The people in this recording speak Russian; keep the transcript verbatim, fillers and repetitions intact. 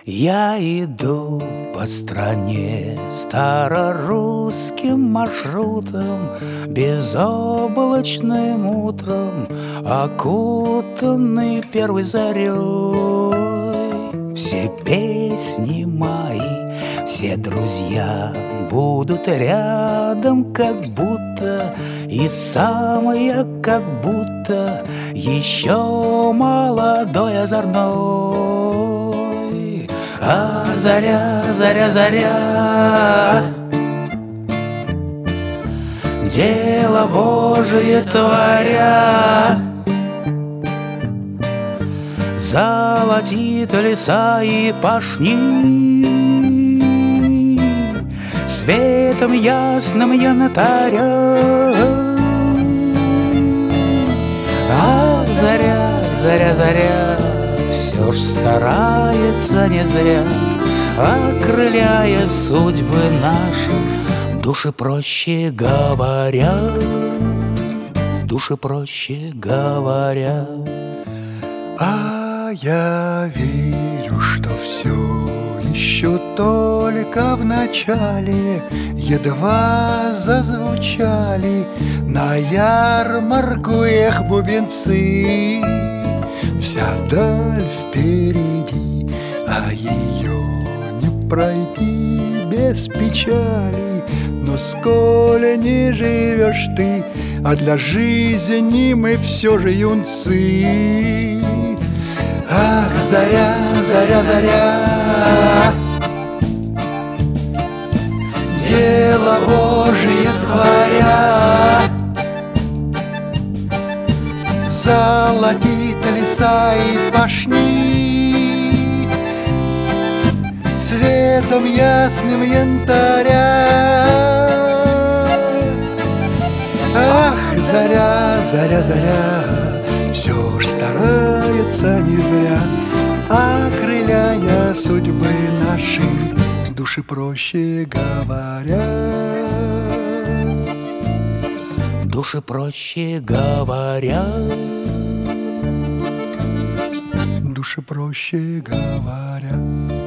Я иду по стране старорусским маршрутом, безоблачным утром, окутанный первой зарей. Все песни мои, все друзья будут рядом, как будто, и сам я как будто еще молодой, озорной. А заря, заря, заря, дело Божие творя, золотит леса и пашни, светом ясным янтаря. А заря, заря, заря, все ж старается не зря, окрыляя судьбы наши, души проще говоря, души проще говоря. А я верю, что все еще только в начале, едва зазвучали на ярмарку эх бубенцы. Вся даль впереди, а ее не пройти без печали. Но сколь не живешь ты, а для жизни мы все же юнцы. Ах, заря, заря, заря, дело Божие творя, золотит леса и пашни, светом ясным янтаря. Ах, заря, заря, заря, все ж старается не зря, окрыляя судьбы наши, души проще говоря, души проще говоря, души проще говоря.